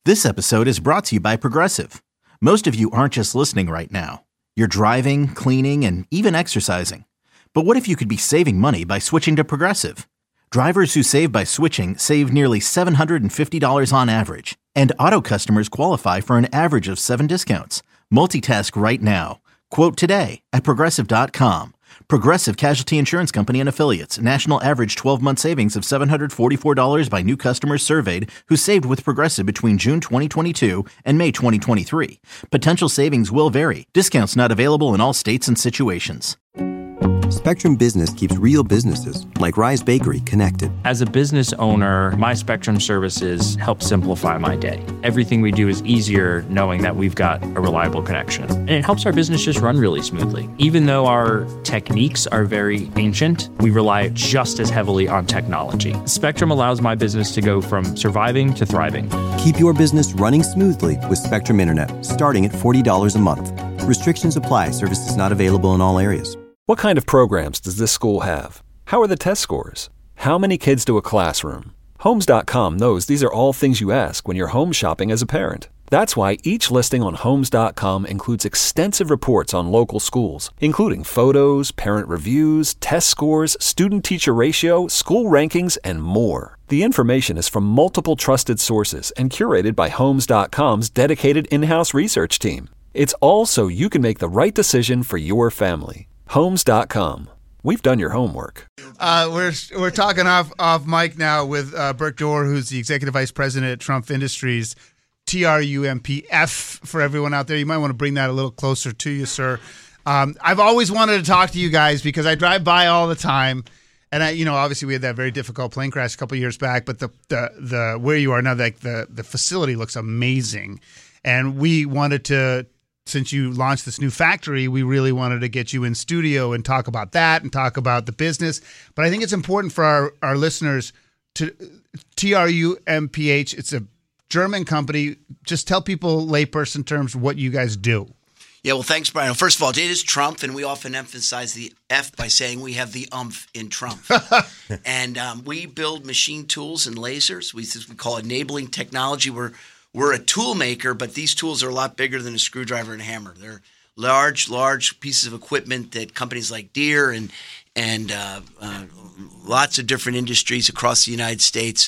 This episode is brought to you by Progressive. Most of you aren't just listening right now. You're driving, cleaning, and even exercising. But what if you could be saving money by switching to Progressive? Drivers who save by switching save nearly $750 on average. And auto customers qualify for an average of 7 discounts. Multitask right now. Quote today at Progressive.com. Progressive Casualty Insurance Company and Affiliates. National average 12-month savings of $744 by new customers surveyed who saved with Progressive between June 2022 and May 2023. Potential savings will vary. Discounts not available in all states and situations. Spectrum Business keeps real businesses, like Rise Bakery, connected. As a business owner, my Spectrum services help simplify my day. Everything we do is easier knowing that we've got a reliable connection. And it helps our business just run really smoothly. Even though our techniques are very ancient, we rely just as heavily on technology. Spectrum allows my business to go from surviving to thriving. Keep your business running smoothly with Spectrum Internet, starting at $40 a month. Restrictions apply. Services not available in all areas. What kind of programs does this school have? How are the test scores? How many kids do a classroom? Homes.com knows these are all things you ask when you're home shopping as a parent. That's why each listing on Homes.com includes extensive reports on local schools, including photos, parent reviews, test scores, student-teacher ratio, school rankings, and more. The information is from multiple trusted sources and curated by Homes.com's dedicated in-house research team. It's all so you can make the right decision for your family. Homes.com. We've done your homework. We're talking off mic now with Burke Dorr, who's the Executive Vice President at Trumpf Industries, TRUMPF for everyone out there. You might want to bring that a little closer to you, sir. I've always wanted to talk to you guys because I drive by all the time, and obviously we had that very difficult plane crash a couple of years back. But the where you are now, like the facility looks amazing, and we wanted to. Since you launched this new factory, we really wanted to get you in studio and talk about that and talk about the business. But I think it's important for our listeners to TRUMPH. It's a German company. Just tell people layperson terms what you guys do. Yeah, well, thanks, Brian. First of all, it is Trumpf, and we often emphasize the F by saying we have the umph in Trumpf. And we build machine tools and lasers. We call it enabling technology. We're a tool maker, but these tools are a lot bigger than a screwdriver and a hammer. They're large pieces of equipment that companies like Deere and lots of different industries across the United States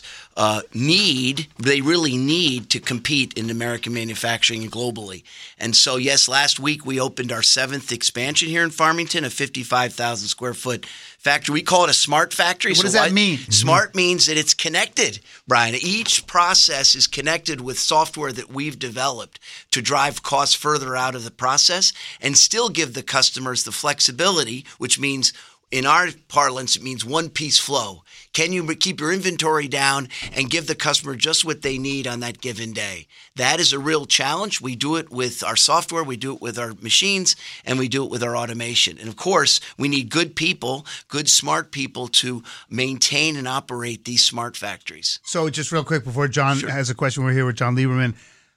they really need to compete in American manufacturing and globally. And so, yes, last week we opened our 7th expansion here in Farmington, a 55,000 square foot factory. We call it a smart factory. What does that mean? Smart means that it's connected, Brian. Each process is connected with software that we've developed to drive costs further out of the process and still give the customers the flexibility, which means in our parlance, it means one-piece flow. Can you keep your inventory down and give the customer just what they need on that given day? That is a real challenge. We do it with our software, we do it with our machines, and we do it with our automation. And, of course, we need good people, good, smart people to maintain and operate these smart factories. So just real quick before John has a question, we're here with John Lieberman.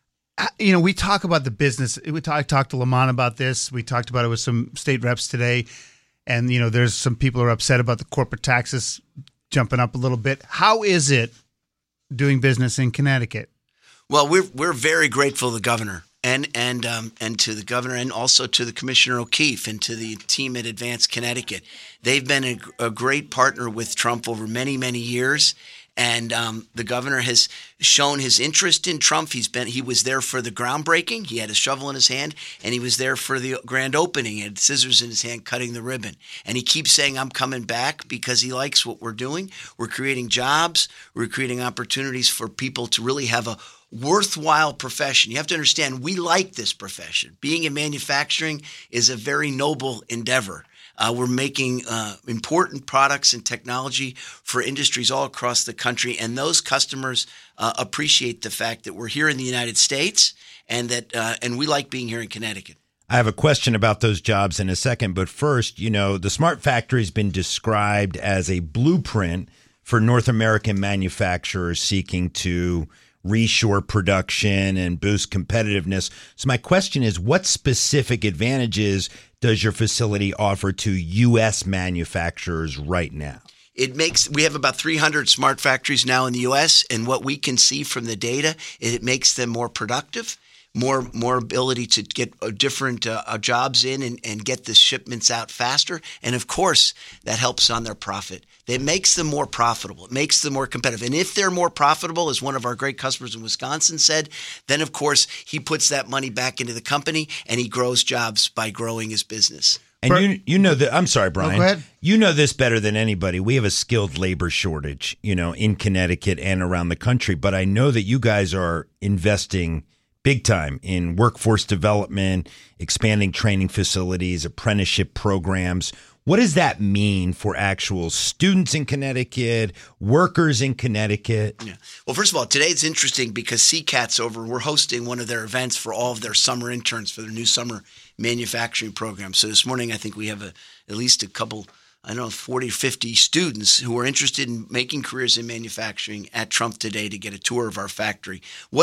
We talk about the business. I talked to Lamont about this. We talked about it with some state reps today. And, there's some people who are upset about the corporate taxes jumping up a little bit. How is it doing business in Connecticut? Well, we're very grateful to the governor and to the governor and also to the Commissioner O'Keefe and to the team at Advanced Connecticut. They've been a great partner with Trumpf over many, many years. And the governor has shown his interest in Trumpf. He was there for the groundbreaking. He had a shovel in his hand, and he was there for the grand opening. He had scissors in his hand cutting the ribbon. And he keeps saying, I'm coming back because he likes what we're doing. We're creating jobs. We're creating opportunities for people to really have a worthwhile profession. You have to understand, we like this profession. Being in manufacturing is a very noble endeavor. We're making important products and technology for industries all across the country, and those customers appreciate the fact that we're here in the United States and that and we like being here in Connecticut. I have a question about those jobs in a second, but first, the Smart Factory has been described as a blueprint for North American manufacturers seeking to reshore production and boost competitiveness. So my question is, what specific advantages does your facility offer to U.S. manufacturers right now? we have about 300 smart factories now in the U.S., and what we can see from the data, it makes them more productive, more ability to get different jobs in and get the shipments out faster. And of course, that helps on their profit. It makes them more profitable. It makes them more competitive. And if they're more profitable, as one of our great customers in Wisconsin said, then of course he puts that money back into the company and he grows jobs by growing his business. And you know that. I'm sorry, Brian. go ahead. You know this better than anybody. We have a skilled labor shortage, in Connecticut and around the country. But I know that you guys are investing big time in workforce development, expanding training facilities, apprenticeship programs. What does that mean for actual students in Connecticut, workers in Connecticut? Yeah. Well, first of all, today it's interesting because CCAT's over. We're hosting one of their events for all of their summer interns for their new summer manufacturing program. So this morning, I think we have at least a couple, 40, 50 students who are interested in making careers in manufacturing at Trump today to get a tour of our factory.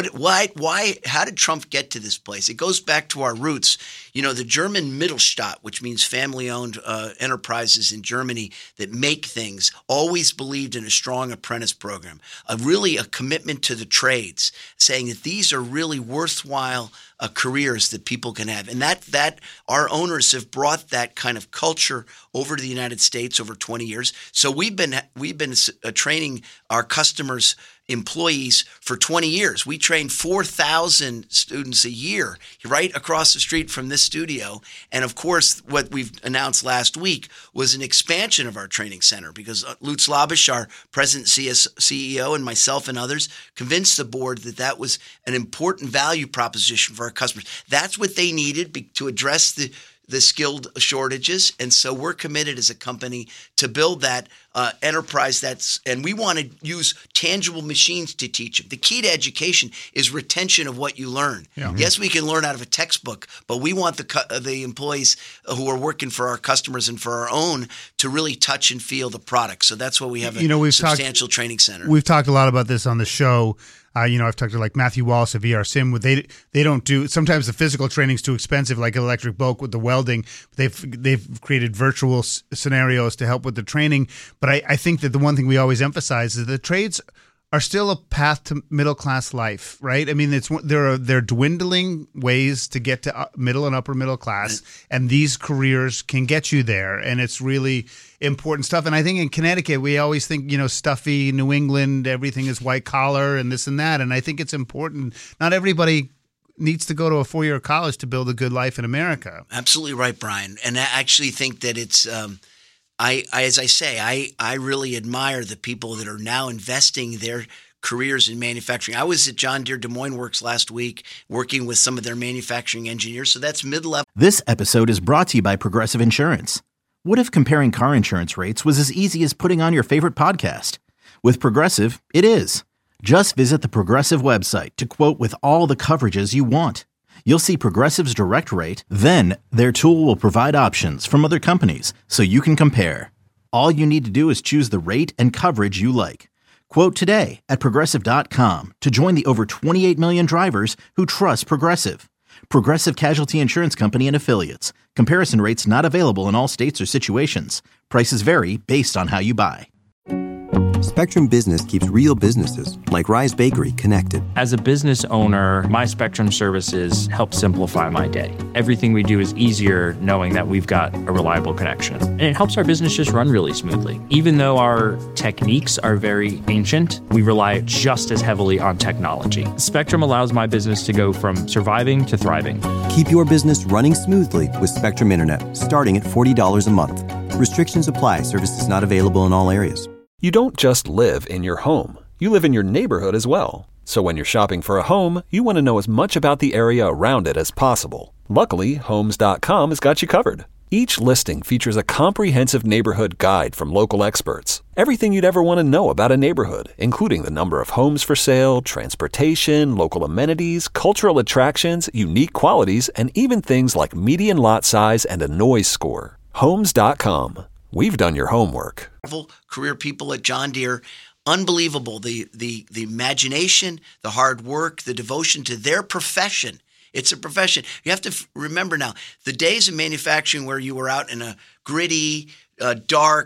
How did Trump get to this place? It goes back to our roots. The German Mittelstand, which means family-owned enterprises in Germany that make things, always believed in a strong apprentice program, really a commitment to the trades, saying that these are really worthwhile careers that people can have. And that our owners have brought that kind of culture over to the United States over 20 years. So we've been training our customers' employees for 20 years. We train 4,000 students a year right across the street from this studio. And of course, what we've announced last week was an expansion of our training center because Lutz Labisch, our president CEO, and myself and others convinced the board that was an important value proposition for our customers. That's what they needed to address the skilled shortages. And so we're committed as a company to build that enterprise and we want to use tangible machines to teach them. The key to education is retention of what you learn. Yeah. Yes, we can learn out of a textbook, but we want the employees who are working for our customers and for our own to really touch and feel the product. So that's why we have a substantial training center. We've talked a lot about this on the show. I've talked to like Matthew Wallace of VR Sim. They don't do, sometimes the physical training's too expensive, like electric boat with the welding. They've created virtual scenarios to help with the training. But I think that the one thing we always emphasize is the trades are still a path to middle class life, right? I mean, they're dwindling ways to get to middle and upper middle class, and these careers can get you there, and it's really important stuff. And I think in Connecticut, we always think, stuffy New England, everything is white collar and this and that, and I think it's important. Not everybody needs to go to a 4-year college to build a good life in America. Absolutely right, Brian. And I actually think that it's as I say, I really admire the people that are now investing their careers in manufacturing. I was at John Deere Des Moines Works last week working with some of their manufacturing engineers. So that's mid-level. This episode is brought to you by Progressive Insurance. What if comparing car insurance rates was as easy as putting on your favorite podcast? With Progressive, it is. Just visit the Progressive website to quote with all the coverages you want. You'll see Progressive's direct rate, then their tool will provide options from other companies so you can compare. All you need to do is choose the rate and coverage you like. Quote today at Progressive.com to join the over 28 million drivers who trust Progressive. Progressive Casualty Insurance Company and Affiliates. Comparison rates not available in all states or situations. Prices vary based on how you buy. Spectrum Business keeps real businesses, like Rise Bakery, connected. As a business owner, my Spectrum services help simplify my day. Everything we do is easier knowing that we've got a reliable connection. And it helps our business just run really smoothly. Even though our techniques are very ancient, we rely just as heavily on technology. Spectrum allows my business to go from surviving to thriving. Keep your business running smoothly with Spectrum Internet, starting at $40 a month. Restrictions apply. Services not available in all areas. You don't just live in your home. You live in your neighborhood as well. So when you're shopping for a home, you want to know as much about the area around it as possible. Luckily, Homes.com has got you covered. Each listing features a comprehensive neighborhood guide from local experts. Everything you'd ever want to know about a neighborhood, including the number of homes for sale, transportation, local amenities, cultural attractions, unique qualities, and even things like median lot size and a noise score. Homes.com. We've done your homework. Career people at John Deere, unbelievable. The imagination, the hard work, the devotion to their profession. It's a profession. You have to remember now, the days of manufacturing where you were out in a gritty, dark,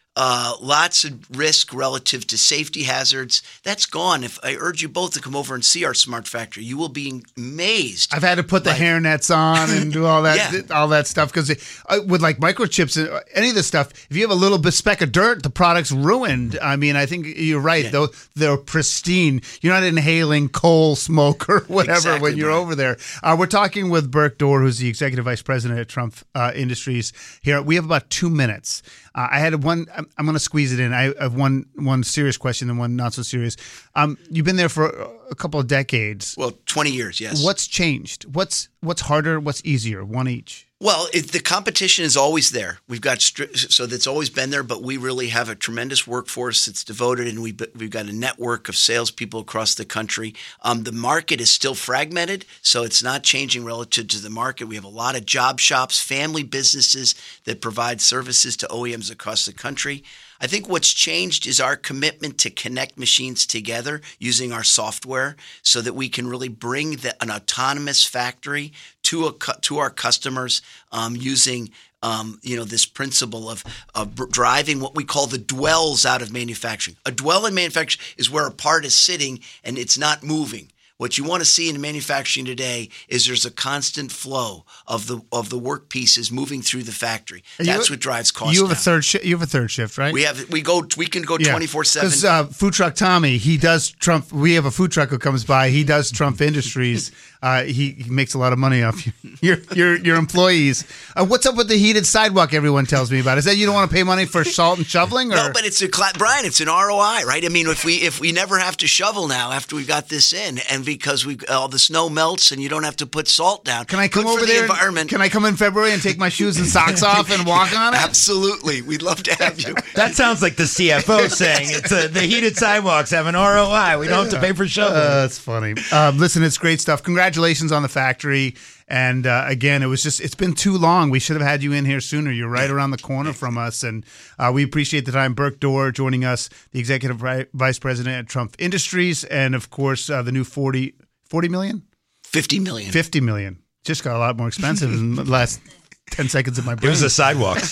lots of risk relative to safety hazards. That's gone. If I urge you both to come over and see our smart factory, you will be amazed. I've had to put the hairnets on and do all that, all that stuff because with like microchips and any of this stuff, if you have a little speck of dirt, the product's ruined. I mean, I think you're right. Though they're pristine. You're not inhaling coal smoke or whatever when you're over there. We're talking with Burke Dorr, who's the executive vice president at Trump Industries. Here we have about 2 minutes. I had one. I'm going to squeeze it in. I have one serious question and one not so serious. You've been there for a couple of decades. Well, 20 years, yes. What's changed? What's harder? What's easier? One each. Well, the competition is always there. We've got so that's always been there, but we really have a tremendous workforce that's devoted, and we've got a network of salespeople across the country. The market is still fragmented, so it's not changing relative to the market. We have a lot of job shops, family businesses that provide services to OEMs across the country. I think what's changed is our commitment to connect machines together using our software so that we can really bring an autonomous factory to our customers using this principle of driving what we call the dwells out of manufacturing. A dwell in manufacturing is where a part is sitting and it's not moving. What you want to see in manufacturing today is there's a constant flow of the work pieces moving through the factory. That's what drives costs. You have a third shift, right? We can go 24/7. Because Food Truck Tommy, he does Trump. We have a food truck who comes by. He does Trump Industries. He makes a lot of money off your employees. What's up with the heated sidewalk? Everyone tells me about. Is that you don't want to pay money for salt and shoveling? Or? No, but Brian. It's an ROI, right? I mean, if we never have to shovel now after we got this in, and because all the snow melts and you don't have to put salt down. Can I come over there? Can I come in February and take my shoes and socks off and walk on it? Absolutely, we'd love to have you. That sounds like the CFO saying it's the heated sidewalks have an ROI. We don't have to pay for shoveling. That's funny. Listen, it's great stuff. Congratulations on the factory. And again, it's been too long. We should have had you in here sooner. You're right around the corner from us. And we appreciate the time. Burke Dorr joining us, the executive vice president at Trump Industries. And of course, the new 40 million? 50 million. 50 million. Just got a lot more expensive in the last 10 seconds of my brain. It was the sidewalks.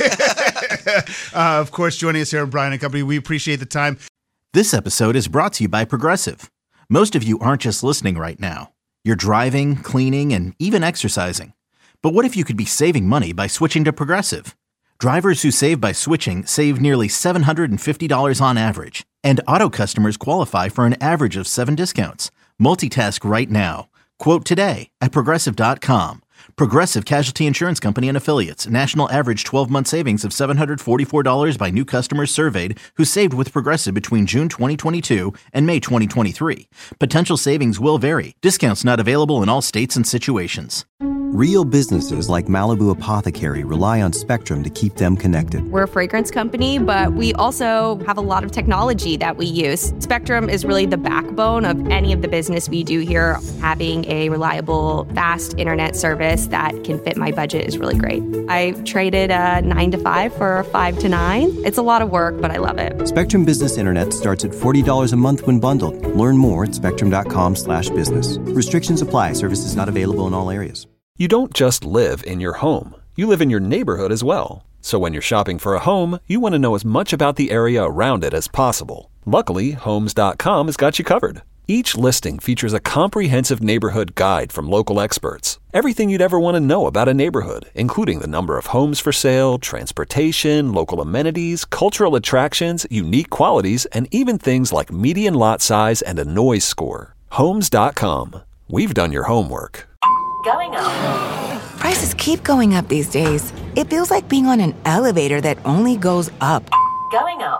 Of course, joining us here at Brian & Company. We appreciate the time. This episode is brought to you by Progressive. Most of you aren't just listening right now. You're driving, cleaning, and even exercising. But what if you could be saving money by switching to Progressive? Drivers who save by switching save nearly $750 on average. And auto customers qualify for an average of 7 discounts. Multitask right now. Quote today at Progressive.com. Progressive Casualty Insurance Company and Affiliates. National average 12-month savings of $744 by new customers surveyed who saved with Progressive between June 2022 and May 2023. Potential savings will vary. Discounts not available in all states and situations. Real businesses like Malibu Apothecary rely on Spectrum to keep them connected. We're a fragrance company, but we also have a lot of technology that we use. Spectrum is really the backbone of any of the business we do here. Having a reliable, fast internet service that can fit my budget is really great. I traded a 9 to 5 for a 5 to 9. It's a lot of work, but I love it. Spectrum Business Internet starts at $40 a month when bundled. Learn more at spectrum.com/business. Restrictions apply. Services not available in all areas. You don't just live in your home. You live in your neighborhood as well. So when you're shopping for a home, you want to know as much about the area around it as possible. Luckily, Homes.com has got you covered. Each listing features a comprehensive neighborhood guide from local experts. Everything you'd ever want to know about a neighborhood, including the number of homes for sale, transportation, local amenities, cultural attractions, unique qualities, and even things like median lot size and a noise score. Homes.com. We've done your homework. Going up. Prices keep going up these days. It feels like being on an elevator that only goes up. Going up.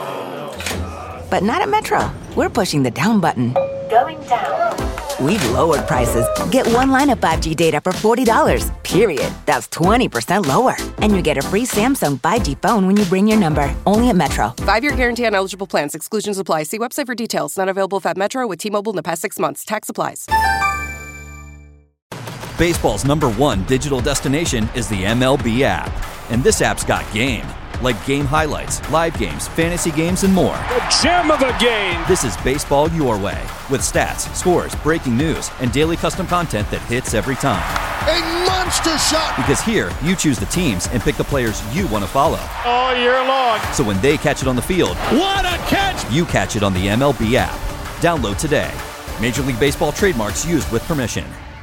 But not at Metro. We're pushing the down button. Going down. We've lowered prices. Get one line of 5G data for $40, period. That's 20% lower. And you get a free Samsung 5G phone when you bring your number. Only at Metro. 5-year guarantee on eligible plans. Exclusions apply. See website for details. Not available at Metro with T-Mobile in the past 6 months. Tax applies. Baseball's #1 digital destination is the MLB app. And this app's got game. Like game highlights, live games, fantasy games, and more. The gem of a game! This is baseball your way. With stats, scores, breaking news, and daily custom content that hits every time. A monster shot. Because here, you choose the teams and pick the players you want to follow. All year long. So when they catch it on the field, what a catch! You catch it on the MLB app. Download today. Major League Baseball trademarks used with permission.